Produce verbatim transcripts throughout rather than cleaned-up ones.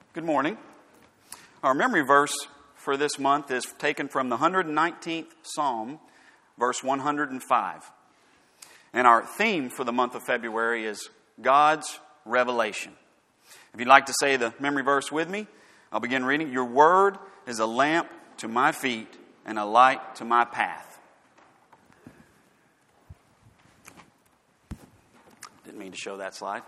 Good morning. Our memory verse for this month is taken from the one hundred nineteenth Psalm, verse one hundred five. And our theme for the month of February is God's revelation. If you'd like to say the memory verse with me, I'll begin reading. Your word is a lamp to my feet and a light to my path. Didn't mean to show that slide.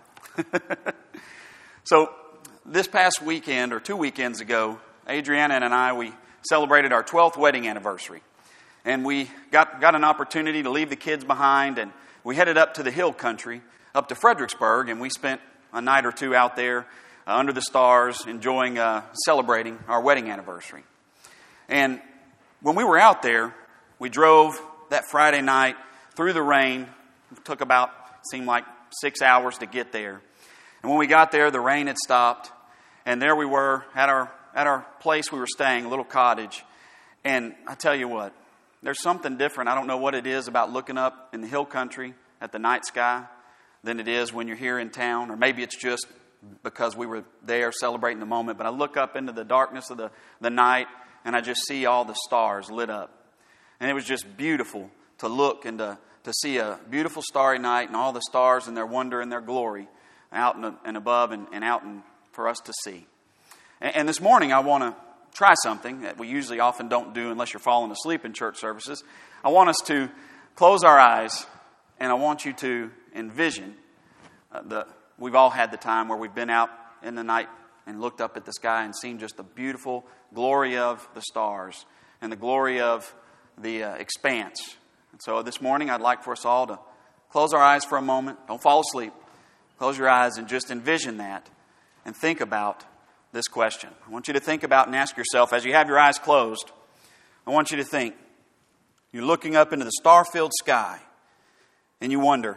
So, this past weekend, or two weekends ago, Adriana and I, we celebrated our twelfth wedding anniversary. And we got, got an opportunity to leave the kids behind, and we headed up to the hill country, up to Fredericksburg, and we spent a night or two out there uh, under the stars, enjoying, uh, celebrating our wedding anniversary. And when we were out there, we drove that Friday night through the rain. It took about, seemed like six hours to get there. And when we got there, the rain had stopped, and there we were at our at our place we were staying, a little cottage. And I tell you what, there's something different. I don't know what it is about looking up in the hill country at the night sky than it is when you're here in town, or maybe it's just because we were there celebrating the moment. But I look up into the darkness of the, the night, and I just see all the stars lit up. And it was just beautiful to look and to, to see a beautiful starry night and all the stars and their wonder and their glory out and, and above and, and out and for us to see. And, and this morning I want to try something that we usually often don't do unless you're falling asleep in church services. I want us to close our eyes, and I want you to envision uh, the. We've all had the time where we've been out in the night and looked up at the sky and seen just the beautiful glory of the stars and the glory of the uh, expanse. And so this morning I'd like for us all to close our eyes for a moment. Don't fall asleep. Close your eyes and just envision that and think about this question. I want you to think about and ask yourself, as you have your eyes closed, I want you to think. You're looking up into the star-filled sky and you wonder,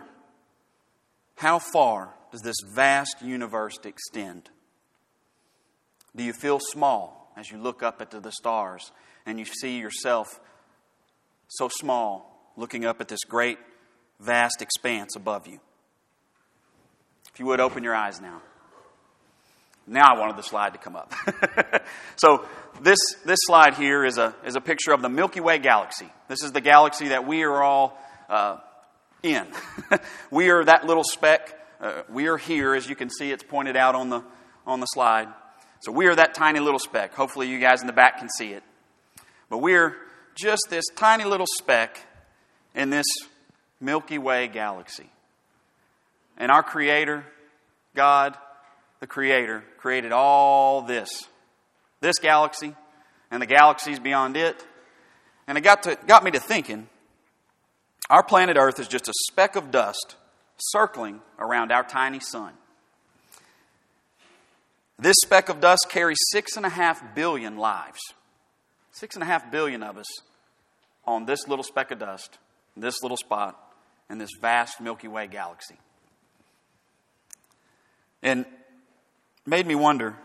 how far does this vast universe extend? Do you feel small as you look up into the stars and you see yourself so small looking up at this great, vast expanse above you? If you would, open your eyes now. Now I wanted the slide to come up. So this this slide here is a is a picture of the Milky Way galaxy. This is the galaxy that we are all uh, in. We are that little speck. Uh, we are here, as you can see. It's pointed out on the on the slide. So we are that tiny little speck. Hopefully, you guys in the back can see it. But we're just this tiny little speck in this Milky Way galaxy. And our Creator, God, the Creator, created all this. This galaxy and the galaxies beyond it. And it got to got me to thinking, our planet Earth is just a speck of dust circling around our tiny sun. This speck of dust carries six and a half billion lives. Six and a half billion of us on this little speck of dust, this little spot, in this vast Milky Way galaxy. And made me wonder,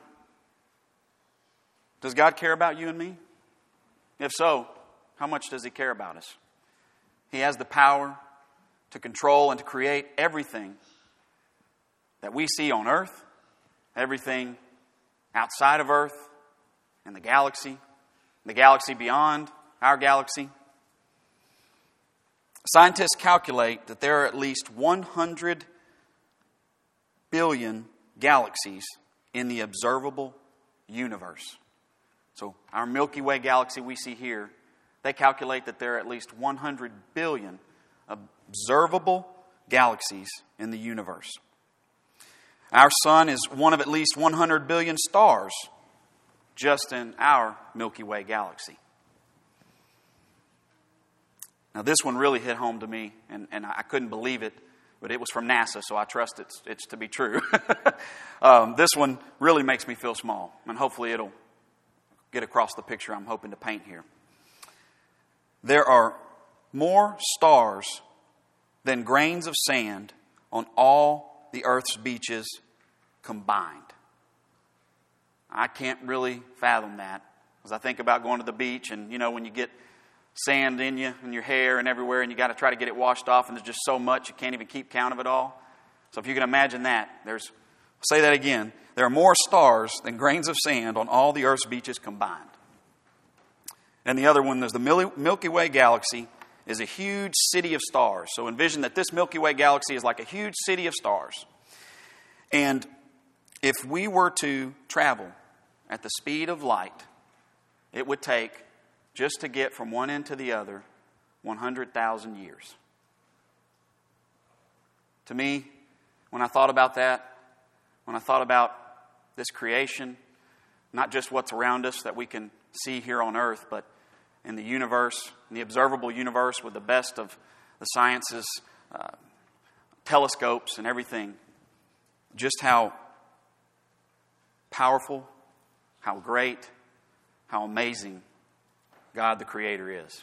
does God care about you and me? If so, how much does He care about us? He has the power to control and to create everything that we see on Earth, everything outside of Earth, and the galaxy, the galaxy beyond our galaxy. Scientists calculate that there are at least one hundred billion galaxies in the observable universe. So our Milky Way galaxy we see here, they calculate that there are at least one hundred billion observable galaxies in the universe. Our sun is one of at least one hundred billion stars just in our Milky Way galaxy. Now this one really hit home to me, and, and I couldn't believe it. But it was from NASA, so I trust it's, it's to be true. um, this one really makes me feel small, and hopefully it'll get across the picture I'm hoping to paint here. There are more stars than grains of sand on all the Earth's beaches combined. I can't really fathom that, as I think about going to the beach, and you know, when you get sand in you and your hair and everywhere, and you got to try to get it washed off, and there's just so much you can't even keep count of it all. So if you can imagine that, there's I'll say that again. There are more stars than grains of sand on all the earth's beaches combined. And the other one, there's the Milky Way galaxy, is a huge city of stars. So envision that this Milky Way galaxy is like a huge city of stars. And if we were to travel at the speed of light, it would take, just to get from one end to the other, one hundred thousand years. To me, when I thought about that, when I thought about this creation, not just what's around us that we can see here on earth, but in the universe, in the observable universe with the best of the sciences, uh, telescopes and everything, just how powerful, how great, how amazing God the Creator is.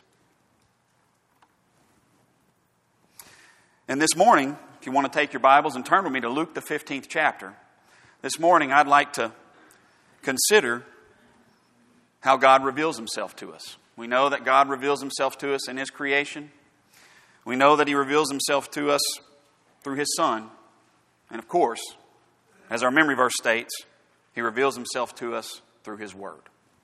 And this morning, if you want to take your Bibles and turn with me to Luke the fifteenth chapter, this morning I'd like to consider how God reveals Himself to us. We know that God reveals Himself to us in His creation. We know that He reveals Himself to us through His Son. And of course, as our memory verse states, He reveals Himself to us through His Word.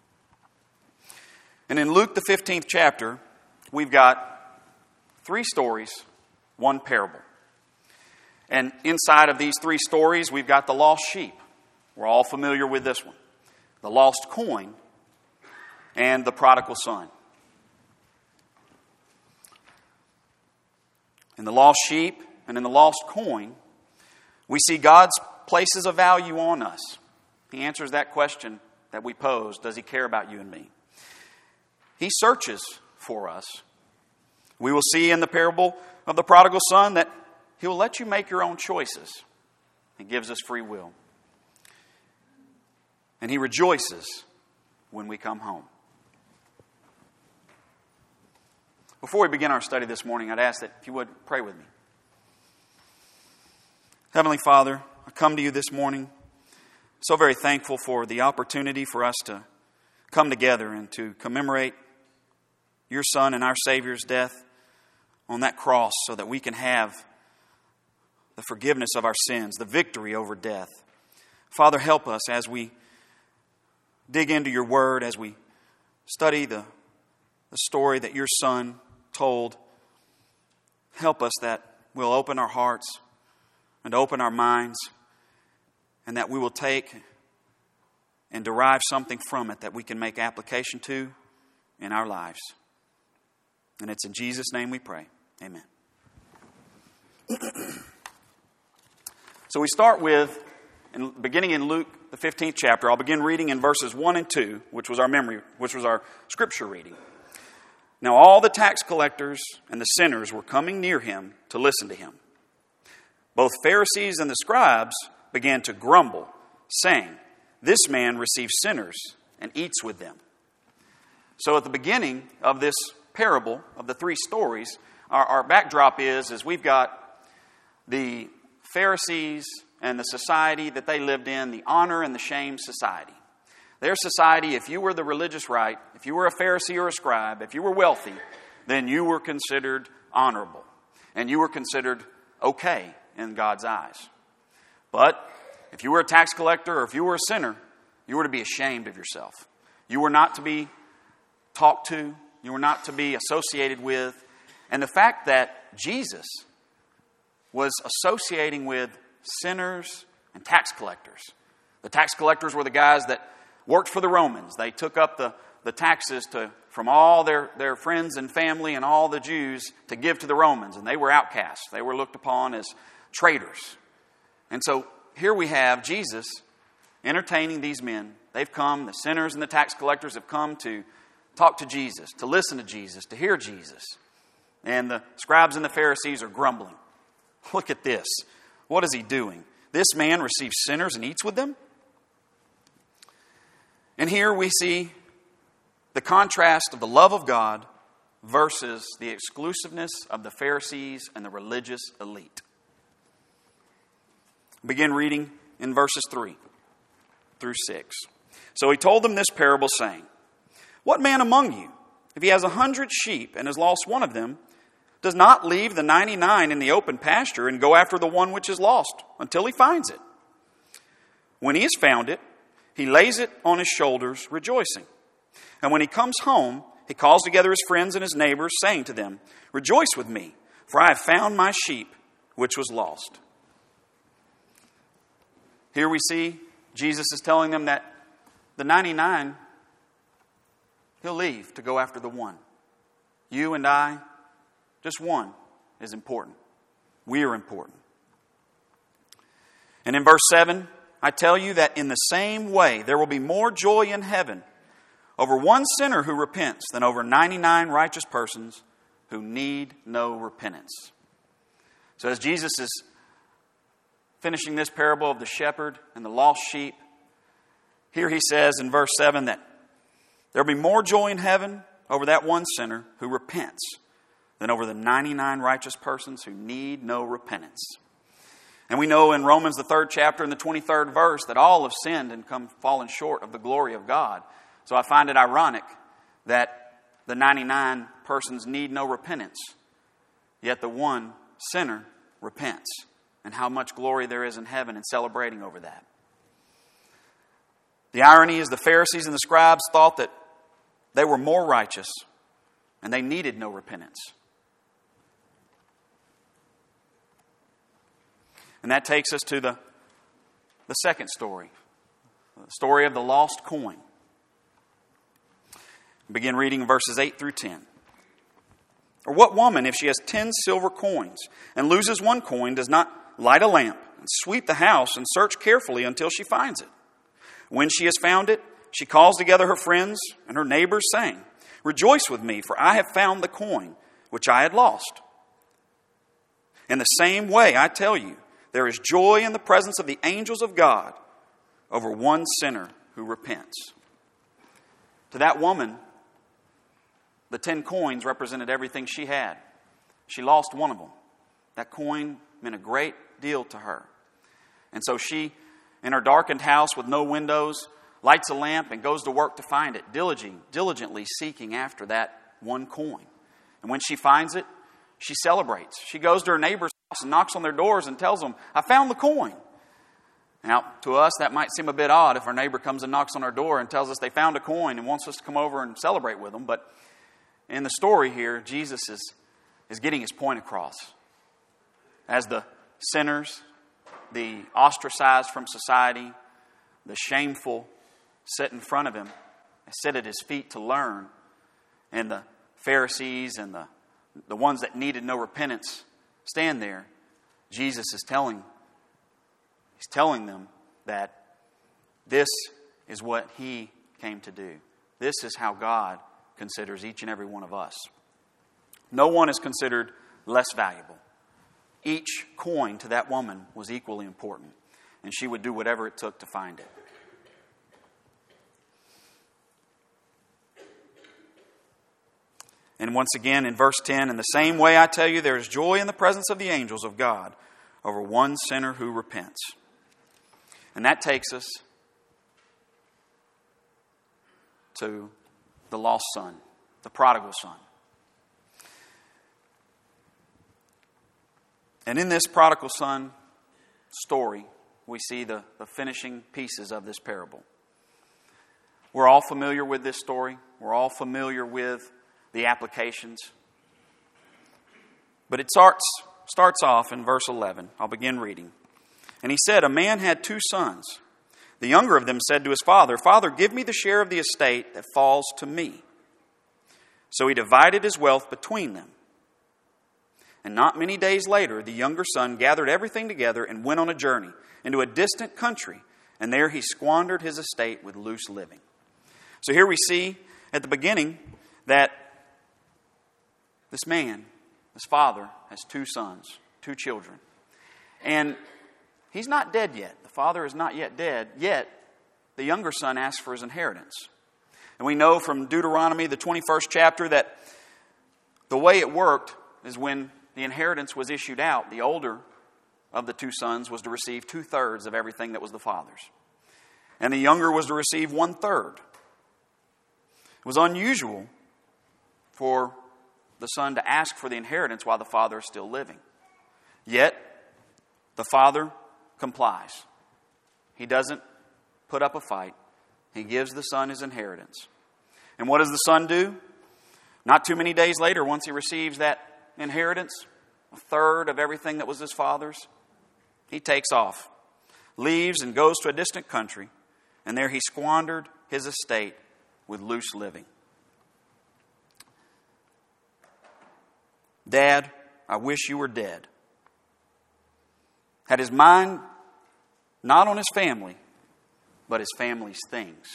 And in Luke the fifteenth chapter, we've got three stories, one parable. And inside of these three stories, we've got the lost sheep. We're all familiar with this one. The lost coin and the prodigal son. In the lost sheep and in the lost coin, we see God's places a value on us. He answers that question that we pose. Does He care about you and me? He searches for us. We will see in the parable of the prodigal son that He will let you make your own choices. He gives us free will. And He rejoices when we come home. Before we begin our study this morning, I'd ask that if you would pray with me. Heavenly Father, I come to you this morning so very thankful for the opportunity for us to come together and to commemorate your Son and our Savior's death on that cross so that we can have the forgiveness of our sins, the victory over death. Father, help us as we dig into your word, as we study the, the story that your Son told. Help us that we'll open our hearts and open our minds, and that we will take and derive something from it that we can make application to in our lives. And it's in Jesus' name we pray. Amen. So we start with, in, beginning in Luke, the fifteenth chapter. I'll begin reading in verses one and two, which was our memory, which was our scripture reading. Now all the tax collectors and the sinners were coming near him to listen to him. Both Pharisees and the scribes began to grumble, saying, "This man receives sinners and eats with them." So at the beginning of this parable, of the three stories, our, our backdrop is, is we've got the Pharisees and the society that they lived in, the honor and the shame society. Their society, if you were the religious right, if you were a Pharisee or a scribe, if you were wealthy, then you were considered honorable. And you were considered okay in God's eyes. But if you were a tax collector or if you were a sinner, you were to be ashamed of yourself. You were not to be talked to. You were not to be associated with. And the fact that Jesus was associating with sinners and tax collectors. The tax collectors were the guys that worked for the Romans. They took up the, the taxes to, from all their, their friends and family and all the Jews to give to the Romans. And they were outcasts. They were looked upon as traitors. And so here we have Jesus entertaining these men. They've come, the sinners and the tax collectors have come to talk to Jesus, to listen to Jesus, to hear Jesus. And the scribes and the Pharisees are grumbling. Look at this. What is he doing? This man receives sinners and eats with them? And here we see the contrast of the love of God versus the exclusiveness of the Pharisees and the religious elite. Begin reading in verses three through six. So he told them this parable, saying, "What man among you, if he has a hundred sheep and has lost one of them, does not leave the ninety-nine in the open pasture and go after the one which is lost until he finds it? When he has found it, he lays it on his shoulders, rejoicing. And when he comes home, he calls together his friends and his neighbors, saying to them, Rejoice with me, for I have found my sheep, which was lost. Here we see Jesus is telling them that the ninety-nine, he'll leave to go after the one. You and I, just one is important. We are important. And in verse seven, I tell you that in the same way there will be more joy in heaven over one sinner who repents than over ninety-nine righteous persons who need no repentance. So as Jesus is finishing this parable of the shepherd and the lost sheep, here he says in verse seven that there will be more joy in heaven over that one sinner who repents than over the ninety-nine righteous persons who need no repentance. And we know in Romans, the third chapter and the twenty-third verse, that all have sinned and come fallen short of the glory of God. So I find it ironic that the ninety-nine persons need no repentance, yet the one sinner repents. And how much glory there is in heaven in celebrating over that. The irony is the Pharisees and the scribes thought that they were more righteous and they needed no repentance. And that takes us to the, the second story, the story of the lost coin. We begin reading verses eight through ten. Or what woman, if she has ten silver coins and loses one coin, does not light a lamp and sweep the house and search carefully until she finds it? When she has found it, she calls together her friends and her neighbors, saying, Rejoice with me, for I have found the coin which I had lost. In the same way, I tell you, there is joy in the presence of the angels of God over one sinner who repents. To that woman, the ten coins represented everything she had. She lost one of them. That coin meant a great deal to her. And so she, in her darkened house with no windows, lights a lamp and goes to work to find it, diligently seeking after that one coin. And when she finds it, she celebrates. She goes to her neighbor's house and knocks on their doors and tells them, I found the coin. Now, to us, that might seem a bit odd if our neighbor comes and knocks on our door and tells us they found a coin and wants us to come over and celebrate with them. But in the story here, Jesus is, is getting his point across. As the sinners, the ostracized from society, the shameful sit in front of him, sit at his feet to learn, and the Pharisees and the, the ones that needed no repentance stand there, Jesus is telling, he's telling them that this is what he came to do. This is how God considers each and every one of us. No one is considered less valuable. Each coin to that woman was equally important, and she would do whatever it took to find it. And once again in verse ten, in the same way I tell you, there is joy in the presence of the angels of God over one sinner who repents. And that takes us to the lost son, the prodigal son. And in this prodigal son story, we see the, the finishing pieces of this parable. We're all familiar with this story. We're all familiar with the applications. But it starts, starts off in verse eleven. I'll begin reading. And he said, A man had two sons. The younger of them said to his father, Father, give me the share of the estate that falls to me. So he divided his wealth between them. And not many days later, the younger son gathered everything together and went on a journey into a distant country. And there he squandered his estate with loose living. So here we see at the beginning that this man, this father, has two sons, two children. And he's not dead yet. The father is not yet dead. Yet, the younger son asks for his inheritance. And we know from Deuteronomy, the twenty-first chapter, that the way it worked is when the inheritance was issued out, the older of the two sons was to receive two-thirds of everything that was the father's. And the younger was to receive one-third. It was unusual for the son to ask for the inheritance while the father is still living. Yet, the father complies. He doesn't put up a fight. He gives the son his inheritance. And what does the son do? Not too many days later, once he receives that inheritance, a third of everything that was his father's, he takes off, leaves and goes to a distant country, and there he squandered his estate with loose living. Dad, I wish you were dead. Had his mind not on his family, but his family's things.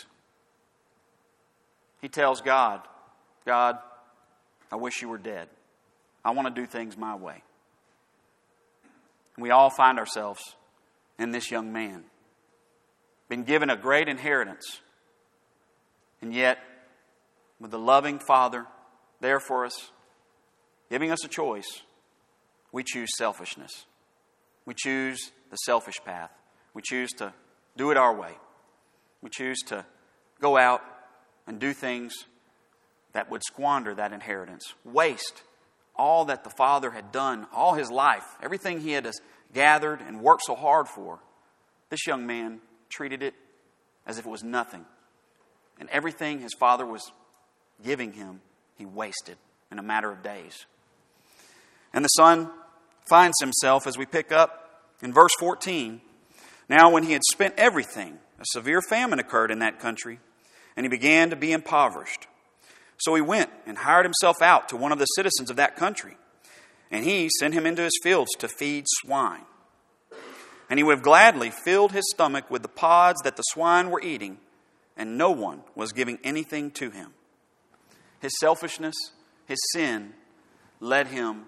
He tells God, God, I wish you were dead. I want to do things my way. And we all find ourselves in this young man. Been given a great inheritance. And yet, with the loving Father there for us, giving us a choice, we choose selfishness. We choose the selfish path. We choose to do it our way. We choose to go out and do things that would squander that inheritance, waste all that the Father had done all his life, everything he had gathered and worked so hard for. This young man treated it as if it was nothing. And everything his father was giving him, he wasted in a matter of days. And the son finds himself, as we pick up in verse fourteen, now when he had spent everything, a severe famine occurred in that country, and he began to be impoverished. So he went and hired himself out to one of the citizens of that country, and he sent him into his fields to feed swine. And he would have gladly filled his stomach with the pods that the swine were eating, and no one was giving anything to him. His selfishness, his sin, led him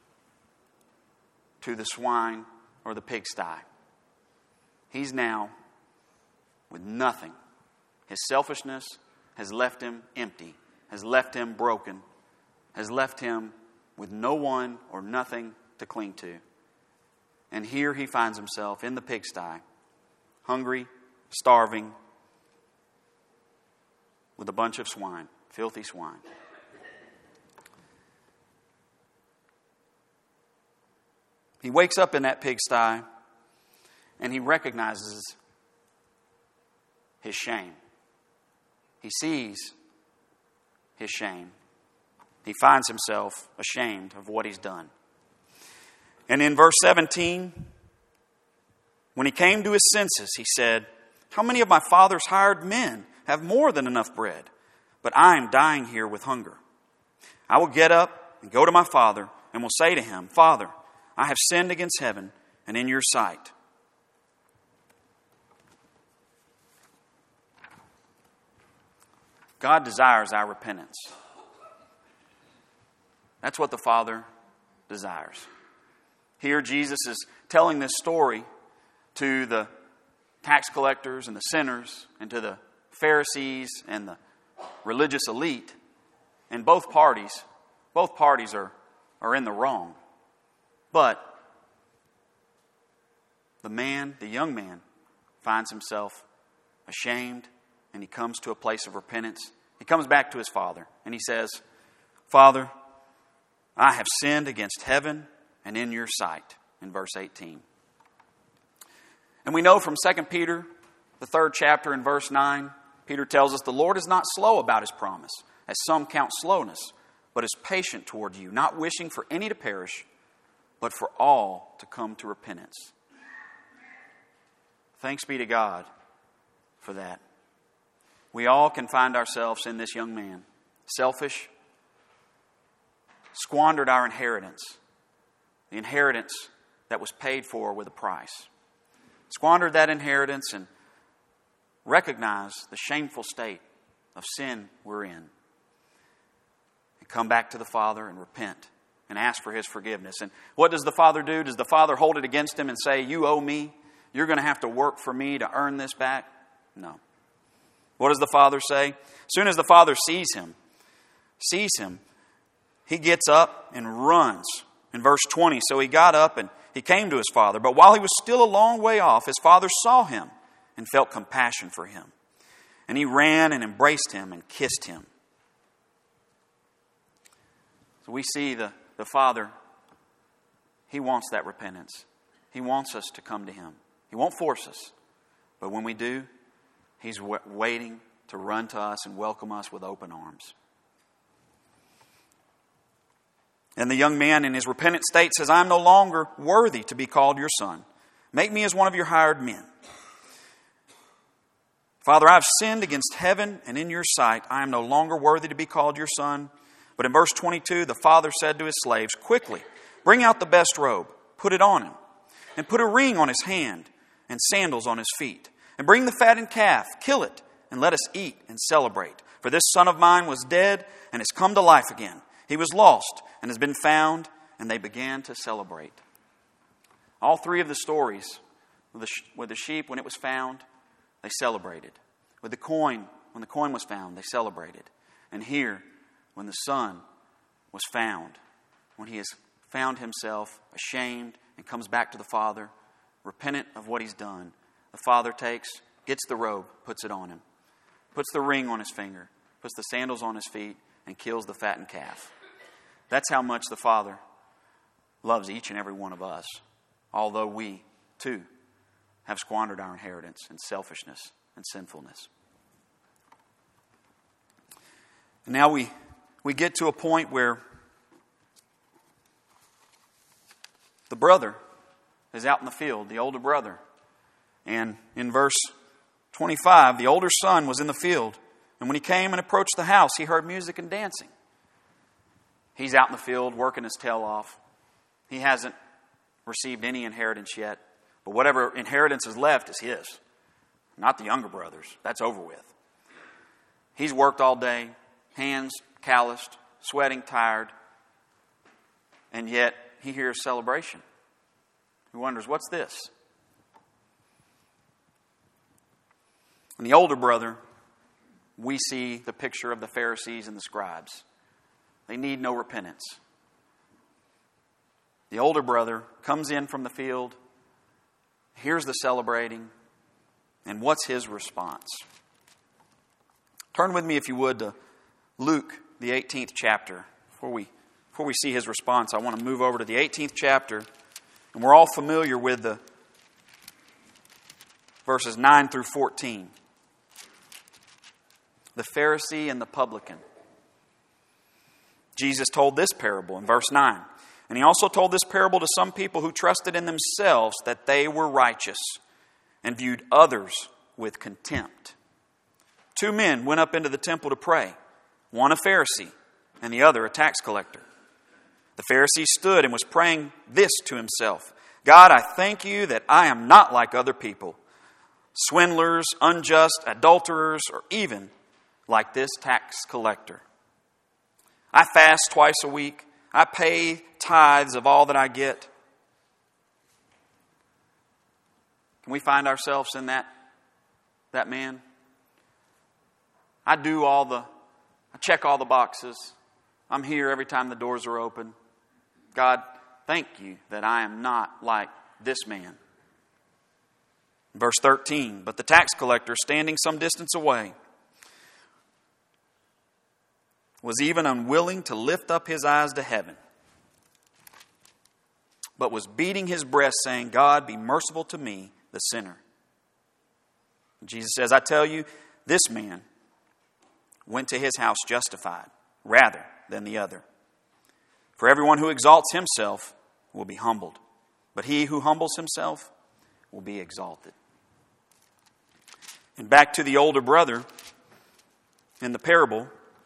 to the swine or the pigsty. He's now with nothing. His selfishness has left him empty, has left him broken, has left him with no one or nothing to cling to. And here he finds himself in the pigsty, hungry, starving, with a bunch of swine, filthy swine. He wakes up in that pigsty and he recognizes his shame. He sees his shame. He finds himself ashamed of what he's done. And in verse seventeen, when he came to his senses, he said, how many of my father's hired men have more than enough bread, but I am dying here with hunger? I will get up and go to my father and will say to him, Father, I have sinned against heaven and in your sight. God desires our repentance. That's what the Father desires. Here Jesus is telling this story to the tax collectors and the sinners and to the Pharisees and the religious elite. And both parties, both parties are, are in the wrong. But the man, the young man, finds himself ashamed, and he comes to a place of repentance. He comes back to his father and he says, Father, I have sinned against heaven and in your sight, in verse eighteen. And we know from Second Peter, the third chapter in verse nine, Peter tells us the Lord is not slow about his promise, as some count slowness, but is patient toward you, not wishing for any to perish, but for all to come to repentance. Thanks be to God for that. We all can find ourselves in this young man, selfish, squandered our inheritance, the inheritance that was paid for with a price. Squandered that inheritance and recognized the shameful state of sin we're in. And come back to the Father and repent and ask for His forgiveness. And what does the Father do? Does the Father hold it against him and say, you owe me? You're going to have to work for me to earn this back? No. What does the Father say? As soon as the Father sees him, sees him, he gets up and runs. In verse twenty, so he got up and he came to his father. But while he was still a long way off, his father saw him and felt compassion for him. And he ran and embraced him and kissed him. So we see the, the Father, He wants that repentance. He wants us to come to Him. He won't force us. But when we do, He's w- waiting to run to us and welcome us with open arms. And the young man in his repentant state says, I am no longer worthy to be called your son. Make me as one of your hired men. Father, I have sinned against heaven and in your sight. I am no longer worthy to be called your son. But in verse twenty-two, the father said to his slaves, quickly, bring out the best robe, put it on him, and put a ring on his hand and sandals on his feet. And bring the fattened calf, kill it, and let us eat and celebrate. For this son of mine was dead and has come to life again. He was lost and has been found, and they began to celebrate. All three of the stories, with the, with the sheep, when it was found, they celebrated. With the coin, when the coin was found, they celebrated. And here, when the son was found, when he has found himself ashamed and comes back to the Father, repentant of what he's done, the Father takes, gets the robe, puts it on him, puts the ring on his finger, puts the sandals on his feet, and kills the fattened calf. That's how much the Father loves each and every one of us, although we, too, have squandered our inheritance in selfishness and sinfulness. And now we, we get to a point where the brother is out in the field, the older brother. And in verse twenty-five, the older son was in the field. And when he came and approached the house, he heard music and dancing. He's out in the field working his tail off. He hasn't received any inheritance yet. But whatever inheritance is left is his. Not the younger brothers. That's over with. He's worked all day, hands calloused, sweating, tired. And yet he hears celebration. He wonders, what's this? And the older brother, we see the picture of the Pharisees and the scribes. They need no repentance. The older brother comes in from the field, hears the celebrating, and what's his response? Turn with me, if you would, to Luke, the eighteenth chapter. Before we, before we see his response, I want to move over to the eighteenth chapter. And we're all familiar with the verses nine through fourteen. The Pharisee and the publican. Jesus told this parable in verse nine. And he also told this parable to some people who trusted in themselves that they were righteous and viewed others with contempt. Two men went up into the temple to pray, one a Pharisee and the other a tax collector. The Pharisee stood and was praying this to himself: God, I thank you that I am not like other people, swindlers, unjust, adulterers, or even like this tax collector. I fast twice a week. I pay tithes of all that I get. Can we find ourselves in that, that man? I do all the, I check all the boxes. I'm here every time the doors are open. God, thank you that I am not like this man. Verse thirteen, but the tax collector, standing some distance away, was even unwilling to lift up his eyes to heaven, but was beating his breast, saying, God, be merciful to me, the sinner. And Jesus says, I tell you, this man went to his house justified rather than the other. For everyone who exalts himself will be humbled, but he who humbles himself will be exalted. And back to the older brother in the parable,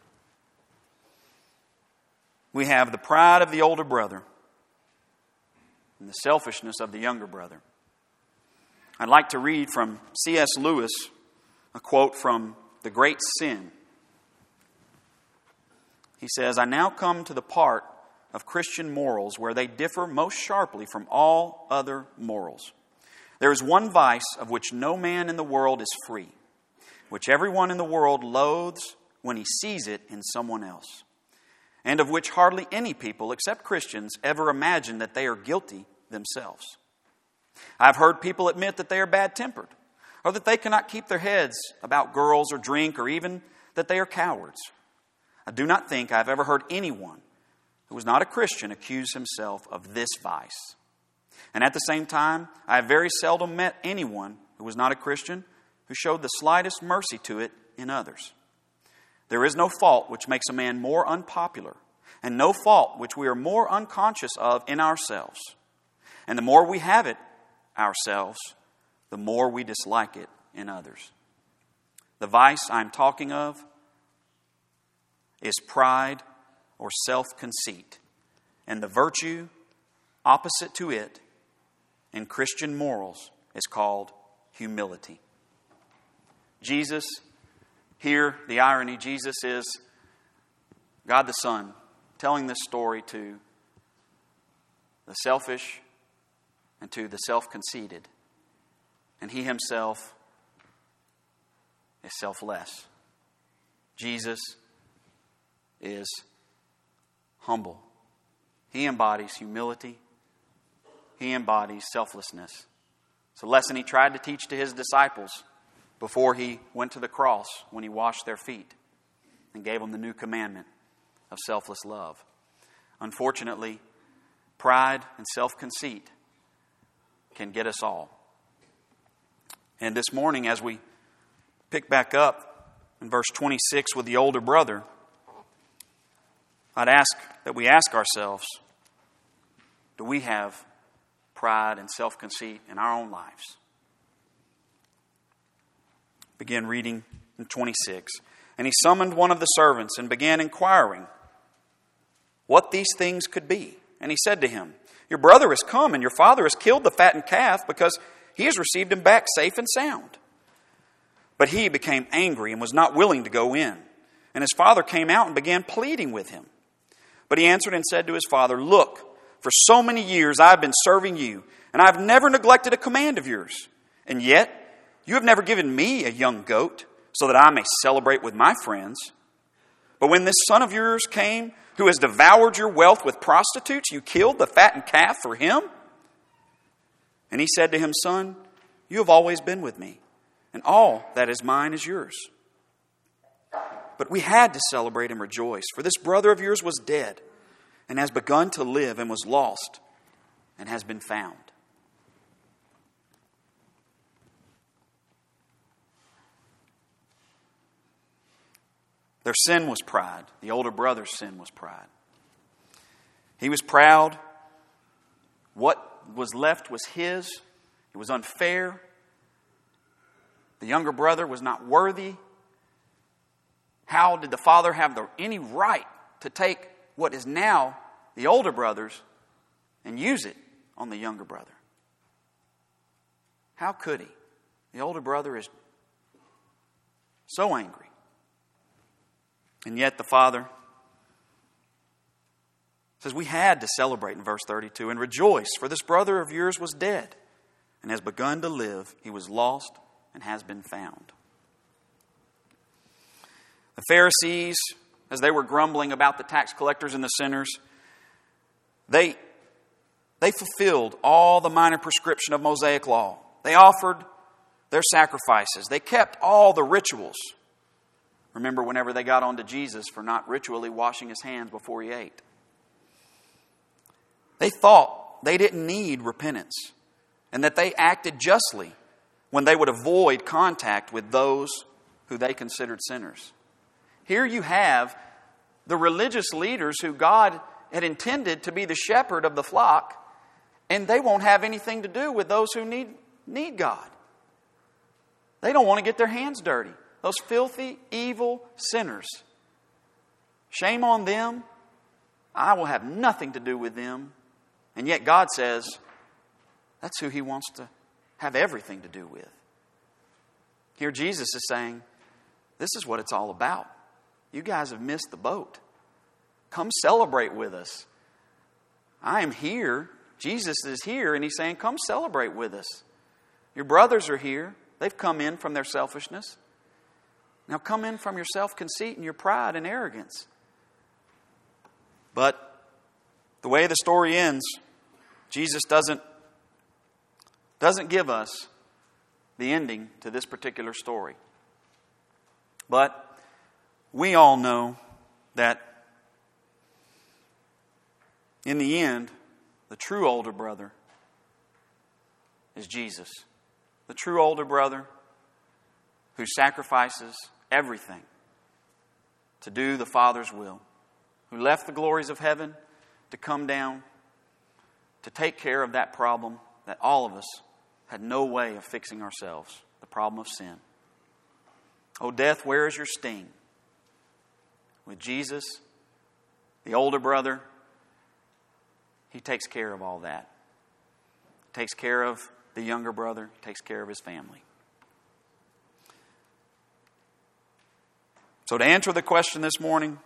we have the pride of the older brother and the selfishness of the younger brother. I'd like to read from C S Lewis a quote from The Great Sin. He says, I now come to the part of Christian morals where they differ most sharply from all other morals. There is one vice of which no man in the world is free, which everyone in the world loathes when he sees it in someone else, and of which hardly any people, except Christians, ever imagine that they are guilty themselves. I've heard people admit that they are bad-tempered, or that they cannot keep their heads about girls or drink, or even that they are cowards. I do not think I've ever heard anyone who was not a Christian accuse himself of this vice. And at the same time, I have very seldom met anyone who was not a Christian who showed the slightest mercy to it in others. There is no fault which makes a man more unpopular, and no fault which we are more unconscious of in ourselves. And the more we have it ourselves, the more we dislike it in others. The vice I'm talking of is pride or self-conceit, and the virtue opposite to it in Christian morals is called humility. Jesus, here the irony, Jesus is God the Son telling this story to the selfish and to the self-conceited. And He Himself is selfless. Jesus is humble. He embodies humility. He embodies selflessness. It's a lesson He tried to teach to His disciples before He went to the cross, when He washed their feet and gave them the new commandment of selfless love. Unfortunately, pride and self-conceit can get us all. And this morning, as we pick back up in verse twenty-six with the older brother, I'd ask that we ask ourselves, do we have pride and self-conceit in our own lives? Begin reading in twenty-six. And he summoned one of the servants and began inquiring what these things could be. And he said to him, your brother has come, and your father has killed the fattened calf, because he has received him back safe and sound. But he became angry and was not willing to go in. And his father came out and began pleading with him. But he answered and said to his father, look, for so many years I have been serving you, and I have never neglected a command of yours. And yet you have never given me a young goat, so that I may celebrate with my friends. But when this son of yours came, who has devoured your wealth with prostitutes, you killed the fattened calf for him? And he said to him, son, you have always been with me, and all that is mine is yours. But we had to celebrate and rejoice, for this brother of yours was dead, and has begun to live, and was lost, and has been found. Their sin was pride. The older brother's sin was pride. He was proud. What was left was his. It was unfair. The younger brother was not worthy. How did the father have the, any right to take what is now the older brother's and use it on the younger brother? How could he? The older brother is so angry. And yet the father says we had to celebrate in verse thirty-two and rejoice, for this brother of yours was dead and has begun to live. He was lost and has been found. The Pharisees, as they were grumbling about the tax collectors and the sinners, they, they fulfilled all the minor prescription of Mosaic law. They offered their sacrifices. They kept all the rituals. Remember whenever they got on to Jesus for not ritually washing his hands before he ate. They thought they didn't need repentance and that they acted justly when they would avoid contact with those who they considered sinners. Here you have the religious leaders who God had intended to be the shepherd of the flock, and they won't have anything to do with those who need, need God. They don't want to get their hands dirty. Those filthy, evil sinners. Shame on them. I will have nothing to do with them. And yet God says that's who He wants to have everything to do with. Here Jesus is saying, this is what it's all about. You guys have missed the boat. Come celebrate with us. I am here. Jesus is here, and He's saying, come celebrate with us. Your brothers are here. They've come in from their selfishness. Now come in from your self-conceit and your pride and arrogance. But the way the story ends, Jesus doesn't, doesn't give us the ending to this particular story. But we all know that in the end, the true older brother is Jesus. The true older brother who sacrifices everything to do the Father's will, who left the glories of heaven to come down to take care of that problem that all of us had no way of fixing ourselves, the problem of sin. Oh, death, where is your sting? With Jesus, the older brother, He takes care of all that. Takes care of the younger brother, takes care of his family. So to answer the question this morning,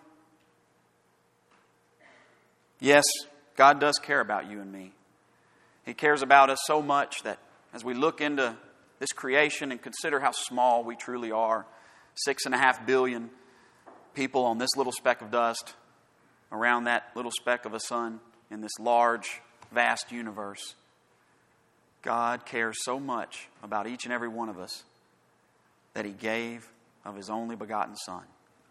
yes, God does care about you and me. He cares about us so much that as we look into this creation and consider how small we truly are, six and a half billion people on this little speck of dust, around that little speck of a sun in this large, vast universe, God cares so much about each and every one of us that He gave of His only begotten Son.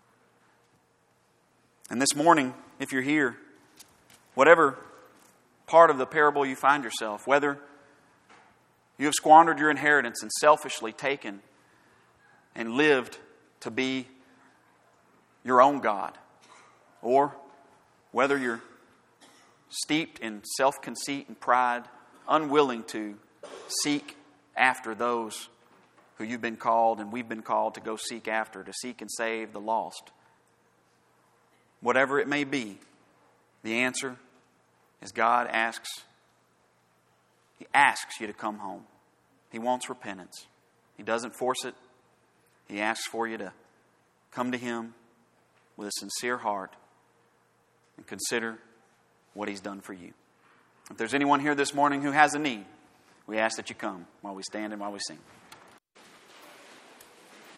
And this morning, if you're here, whatever part of the parable you find yourself, whether you have squandered your inheritance and selfishly taken and lived to be your own God, or whether you're steeped in self-conceit and pride, unwilling to seek after those who you've been called and we've been called to go seek after, to seek and save the lost. Whatever it may be, the answer is God asks, He asks you to come home. He wants repentance. He doesn't force it. He asks for you to come to Him with a sincere heart and consider what He's done for you. If there's anyone here this morning who has a need, we ask that you come while we stand and while we sing.